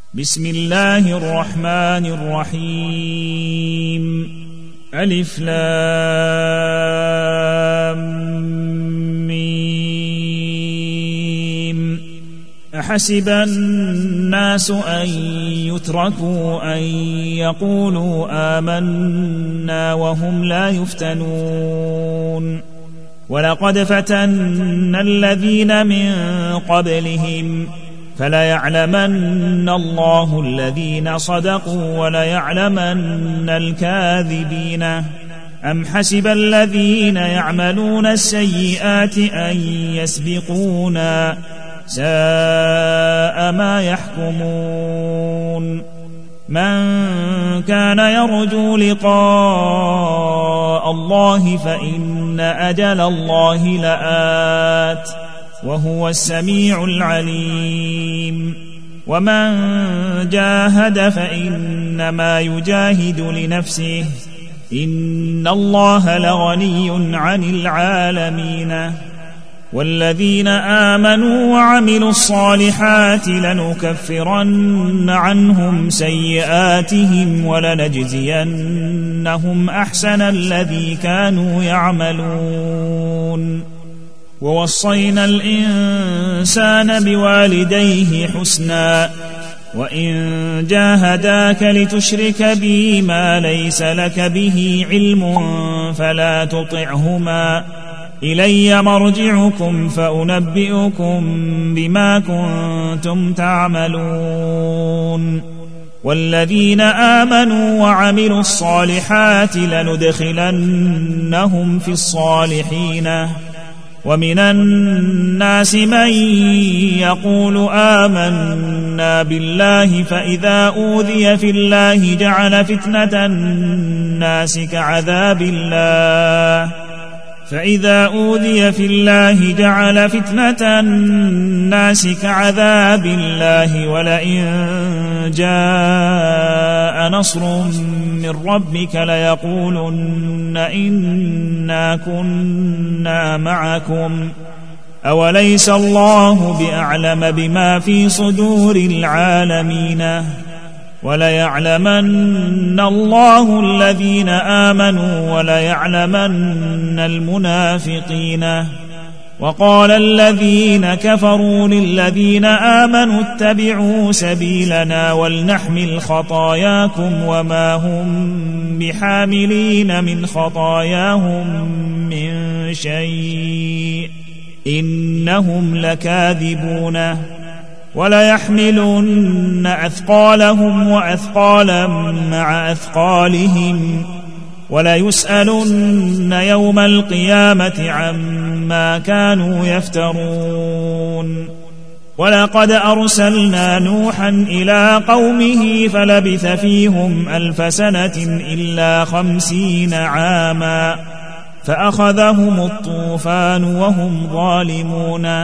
بسم الله الرحمن الرحيم ألف لام ميم أحسب الناس أن يتركوا أن يقولوا آمنا وهم لا يفتنون ولقد فتنا الذين من قبلهم فليعلمن الله الذين صدقوا وليعلمن الكاذبين أم حسب الذين يعملون السيئات أن يسبقونا ساء ما يحكمون من كان يرجو لقاء الله فإن أجل الله لآت وهو السميع العليم ومن جاهد فإنما يجاهد لنفسه إن الله لغني عن العالمين والذين آمنوا وعملوا الصالحات لنكفرن عنهم سيئاتهم ولنجزينهم أحسن الذي كانوا يعملون ووصينا الإنسان بوالديه حسنا وإن جاهداك لتشرك بي ما ليس لك به علم فلا تطعهما إلي مرجعكم فأنبئكم بما كنتم تعملون والذين آمنوا وعملوا الصالحات لندخلنهم في الصالحين ومن الناس من يقول آمنا بالله فإذا أوذي في الله جعل فتنة الناس كعذاب الله ولئن جاء نصر من ربك ليقولن إنا كنا معكم أوليس الله بأعلم بما في صدور العالمين وليعلمن الله الذين آمنوا وليعلمن المنافقين وقال الذين كفروا للذين آمنوا اتبعوا سبيلنا ولنحمل خطاياكم وما هم بحاملين من خطاياهم من شيء إنهم لكاذبون وليحملن أثقالهم وأثقالا مع أثقالهم وليسألن يوم القيامة عما كانوا يفترون ولقد أرسلنا نوحا إلى قومه فلبث فيهم 1000 سنة إلا 50 عاما فأخذهم الطوفان وهم ظالمون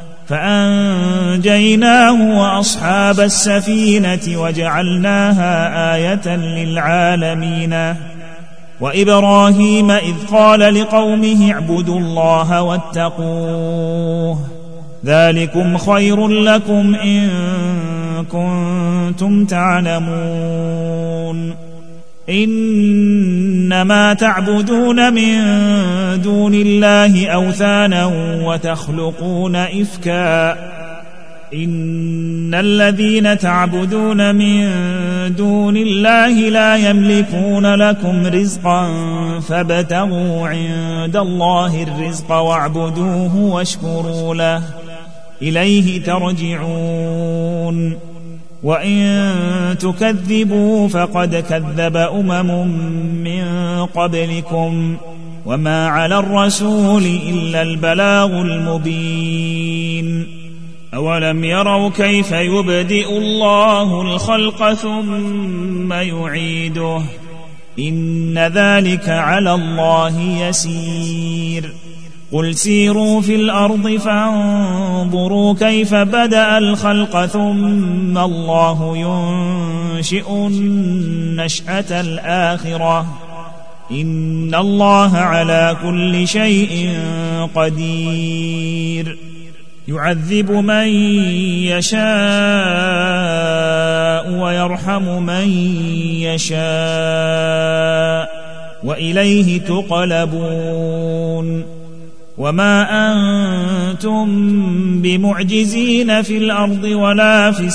فأنجيناه وأصحاب السفينة وجعلناها آية للعالمين وإبراهيم إذ قال لقومه اعبدوا الله واتقوه ذلكم خير لكم إن كنتم تعلمون إنما تعبدون من دون الله أوثانا وتخلقون إفكا إن الذين تعبدون من دون الله لا يملكون لكم رزقا فابتغوا عند الله الرزق واعبدوه واشكروا له إليه ترجعون وإن تكذبوا فقد كذب من قبلكم وما على الرسول إلا البلاغ المبين أولم يروا كيف يبدئ الله الخلق ثم يعيده إن ذلك على الله يسير قل سيروا في الأرض فانظروا كيف بدأ الخلق ثم الله ينشئ النشأة الآخرة إن الله على كل شيء قدير يعذب من يشاء ويرحم من يشاء وإليه تقلبون وما أنتم بمعجزين في الأرض ولا في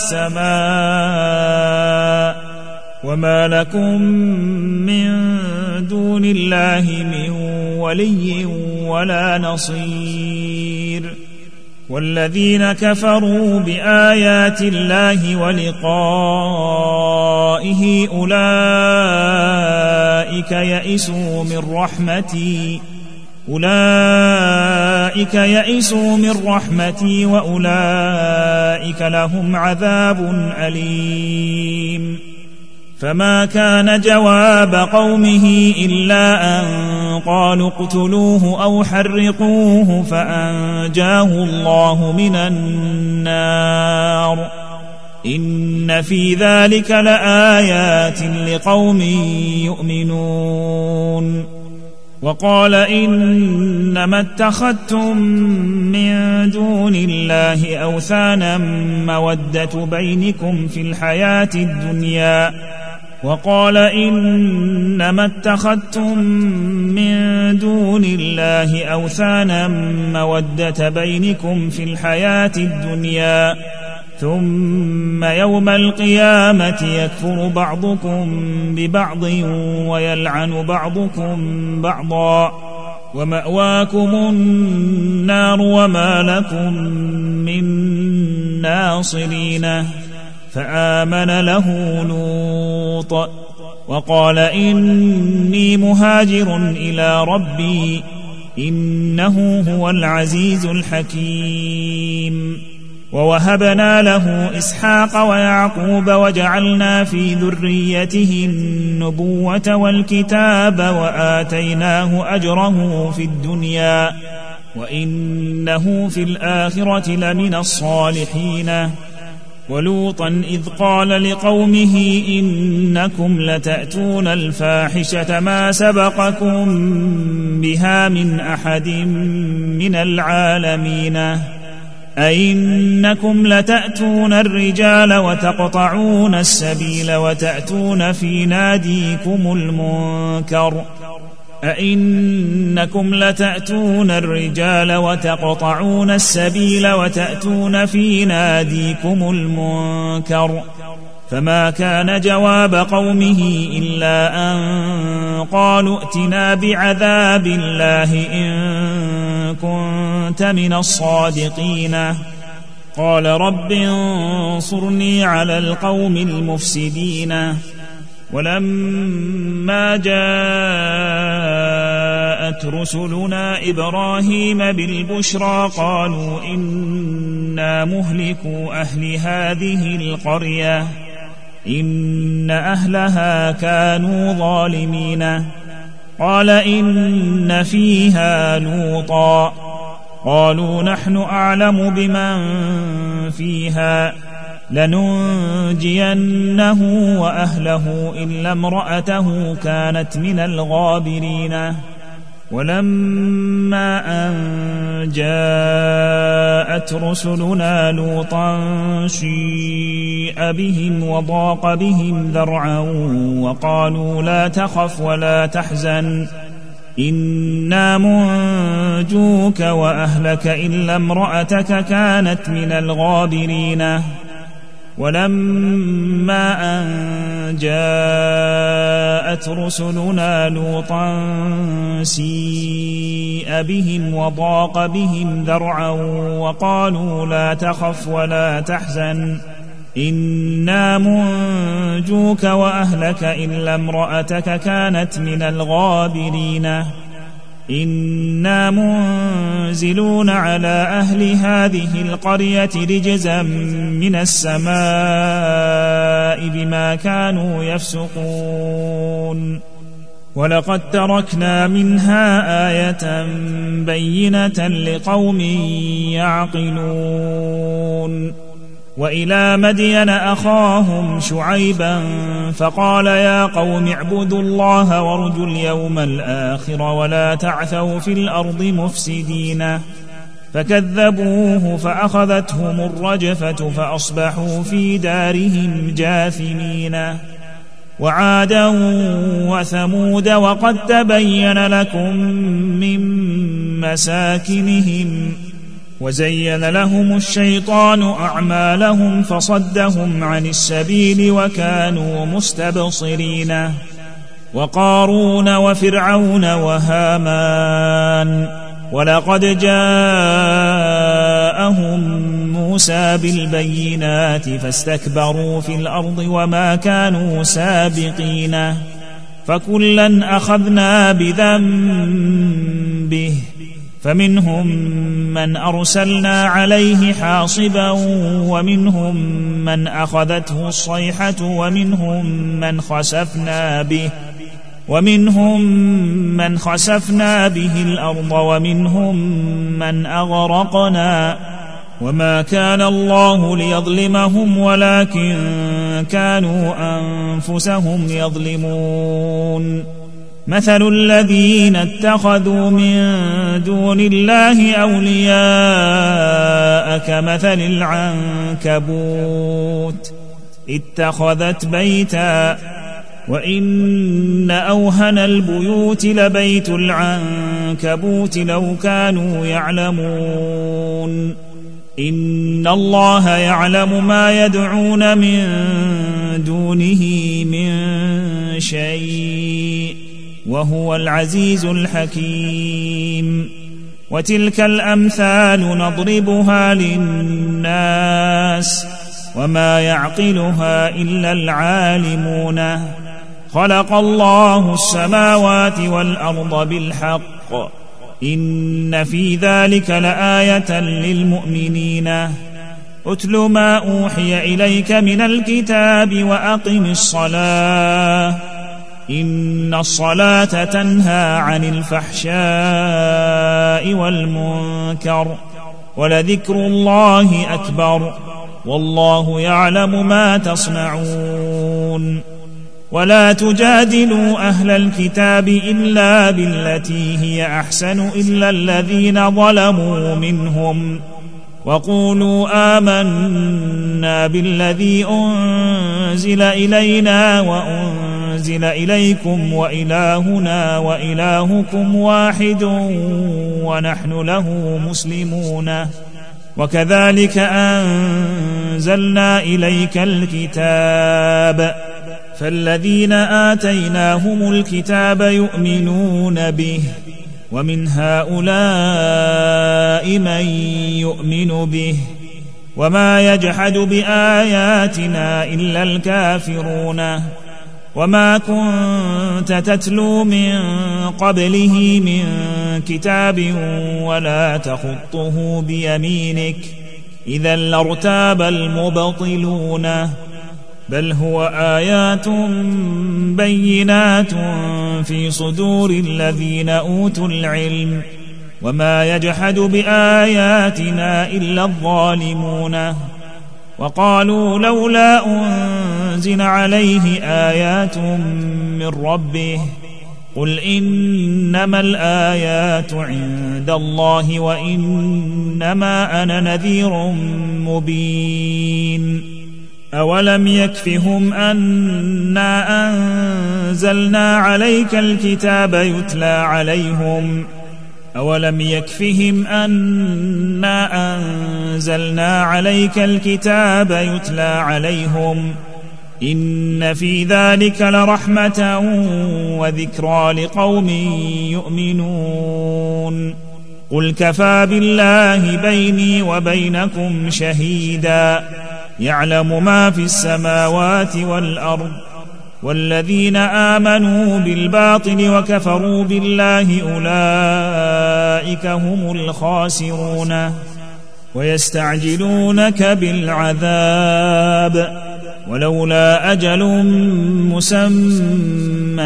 السماء وما لكم من دون الله من ولي ولا نصير والذين كفروا بآيات الله ولقائه أولئك يئسوا من رحمتي وأولئك لهم عذاب أليم فما كان جواب قومه إلا أن قالوا اقتلوه أو حرقوه فأنجاه الله من النار إن في ذلك لآيات لقوم يؤمنون وقال إنما اتخذتم من دون الله أوثانا مودة بينكم في الحياة الدنيا ثم يوم القيامة يكفر بعضكم ببعض ويلعن بعضكم بعضا ومأواكم النار وما لكم من ناصرين فآمن له لوط وقال إني مهاجر إلى ربي إنه هو العزيز الحكيم ووهبنا له إسحاق ويعقوب وجعلنا في ذريته النبوة والكتاب وآتيناه أجره في الدنيا وإنه في الآخرة لمن الصالحين ولوطا إذ قال لقومه إنكم لتأتون الفاحشة ما سبقكم بها من أحد من العالمين أئنكم لتأتون الرجال وتقطعون السبيل وتأتون في ناديكم المنكر فما كان جواب قومه إلا أن قالوا ائتنا بعذاب الله إن كنت من الصادقين قال رب انصرني على القوم المفسدين ولما جاءت رسلنا إبراهيم بالبشرى قالوا إنا مهلكو أهل هذه القرية إن أهلها كانوا ظالمين قال إن فيها لوطا قالوا نحن أعلم بمن فيها لننجينه وأهله إلا امرأته كانت من الغابرين ولما أن جاءت رسلنا لوطا سيء بهم وضاق بهم ذرعا وقالوا لا تخف ولا تحزن إنا منجوك وأهلك إلا امرأتك كانت من الغابرين ولما أن جاءت رسلنا لوطا سيء بهم وضاق بهم ذرعا وقالوا لا تخف ولا تحزن إنا منجوك وأهلك إلا امرأتك كانت من الغابرين إنا منزلون على أهل هذه القرية رجزا من السماء بما كانوا يفسقون ولقد تركنا منها آية بينة لقوم يعقلون وإلى مدين أخاهم شعيبا فقال يا قوم اعبدوا الله وارجوا اليوم الآخر ولا تعثوا في الأرض مفسدين فكذبوه فأخذتهم الرجفة فأصبحوا في دارهم جاثمين. وعادا وثمود وقد تبين لكم من مساكنهم وزين لهم الشيطان أعمالهم فصدهم عن السبيل وكانوا مستبصرين. وقارون وفرعون وهامان ولقد جاءهم موسى بالبينات فاستكبروا في الأرض وما كانوا سابقين. فكلا أخذنا بذنبه فمنهم من أرسلنا عليه حاصبا ومنهم من أخذته الصيحة ومنهم من خسفنا به الأرض ومنهم من أغرقنا. وما كان الله ليظلمهم ولكن كانوا أنفسهم يظلمون. مثل الذين اتخذوا من دون الله أولياء كمثل العنكبوت اتخذت بيتا وإن أوهن البيوت لبيت العنكبوت لو كانوا يعلمون. إن الله يعلم ما يدعون من دونه من شيء وهو العزيز الحكيم. وتلك الأمثال نضربها للناس وما يعقلها إلا العالمون. خلق الله السماوات والأرض بالحق إن في ذلك لآية للمؤمنين. أتل ما أوحي إليك من الكتاب وأقم الصلاة إن الصلاة تنهى عن الفحشاء والمنكر ولذكر الله أكبر والله يعلم ما تصنعون. ولا تجادلوا أهل الكتاب إلا بالتي هي أحسن إلا الذين ظلموا منهم وقولوا آمنا بالذي أنزل إلينا وأنزل إليكم وإلهنا وإلهكم واحد ونحن له مسلمون. وكذلك أنزلنا إليك الكتاب فالذين آتيناهم الكتاب يؤمنون به ومن هؤلاء من يؤمن به وما يجحد بآياتنا إلا الكافرون. وما كنت تتلو من قبله من كتاب ولا تخطه بيمينك إذا لارتاب المبطلون. بل هو آيات بينات في صدور الذين أوتوا العلم وما يجحد بآياتنا إلا الظالمون. وقالوا لولا أنزل عليه آيات من ربه قل إنما الآيات عند الله وإنما أنا نذير مبين. أولم يكفهم أنا أنزلنا عليك الكتاب يتلى عليهم أولم يكفهم أنا أنزلنا عليك الكتاب يتلى عليهم إن في ذلك لرحمة وذكرى لقوم يؤمنون. قل كفى بالله بيني وبينكم شهيدا يعلم ما في السماوات والأرض والذين آمنوا بالباطل وكفروا بالله أولئك هم الخاسرون. ويستعجلونك بالعذاب ولولا أجل مسمى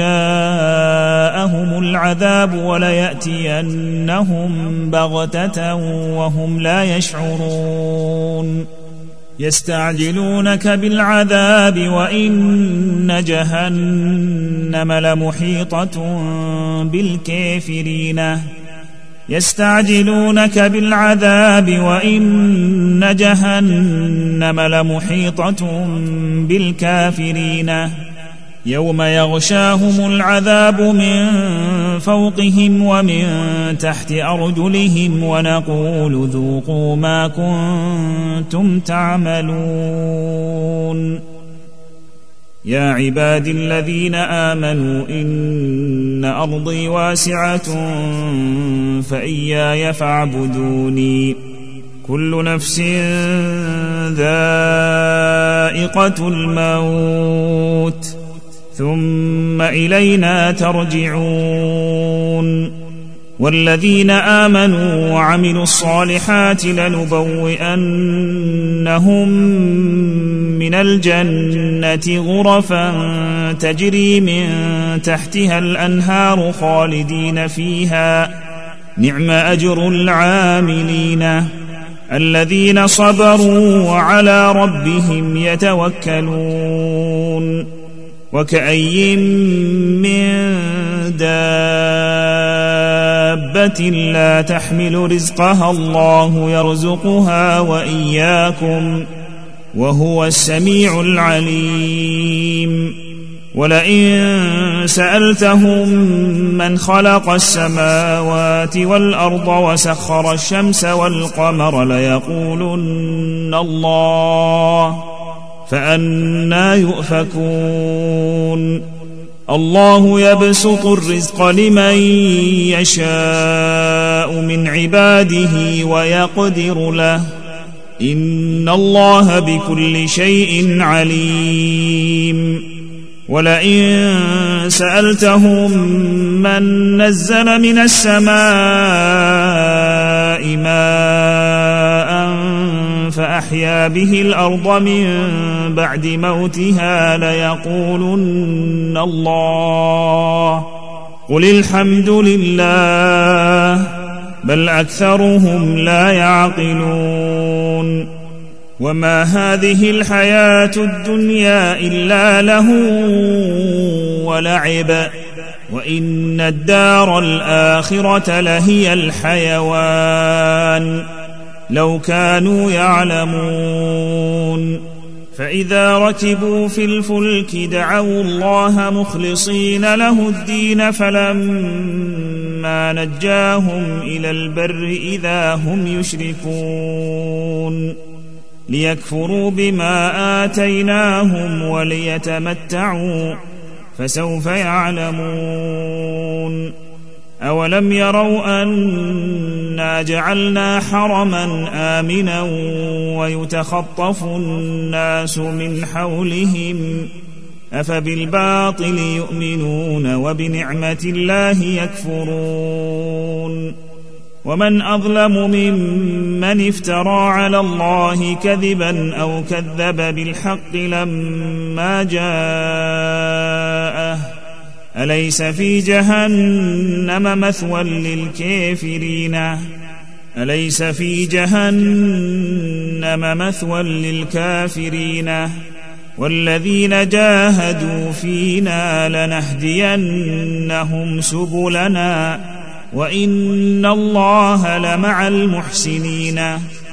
لجاءهم العذاب وليأتينهم بغتة وهم لا يشعرون. يستعجلونك بالعذاب وإن جهنم لمحيطة بالكافرين يستعجلونك بالعذاب وإن جهنم لمحيطة بالكافرين يوم يغشاهم العذاب من فوقهم ومن تحت أرجلهم ونقول ذوقوا ما كنتم تعملون يا عبادي الذين آمنوا إن أرضي واسعة فإياي فاعبدوني كل نفس ذائقة الموت ثم إلينا ترجعون والذين آمنوا وعملوا الصالحات لنبوئنهم من الجنة غرفا تجري من تحتها الأنهار خالدين فيها نعم أجر العاملين الذين صبروا وعلى ربهم يتوكلون وكأي من دابة لا تحمل رزقها الله يرزقها وإياكم وهو السميع العليم ولئن سألتهم من خلق السماوات والأرض وسخر الشمس والقمر ليقولن الله فأنى يؤفكون الله يبسط الرزق لمن يشاء من عباده ويقدر له إن الله بكل شيء عليم ولئن سألتهم من نزل من السماء ماء فأحيا به الأرض من بعد موتها ليقولن الله قل الحمد لله بل أكثرهم لا يعقلون وما هذه الحياة الدنيا إلا له ولعب وإن الدار الآخرة لهي الحيوان لو كانوا يعلمون فإذا ركبوا في الفلك دعوا الله مخلصين له الدين فلما نجاهم إلى البر إذا هم يشركون ليكفروا بما آتيناهم وليتمتعوا فسوف يعلمون أولم يروا أنا جعلنا حرما آمنا ويتخطف الناس من حولهم أفبالباطل يؤمنون وبنعمة الله يكفرون ومن أظلم ممن افترى على الله كذبا أو كذب بالحق لما جاءه أليس في جهنم مثوى للكافرين أليس في جهنم مثوى للكافرين والذين جاهدوا فينا لنهدينهم سبلنا وإن الله لمع المحسنين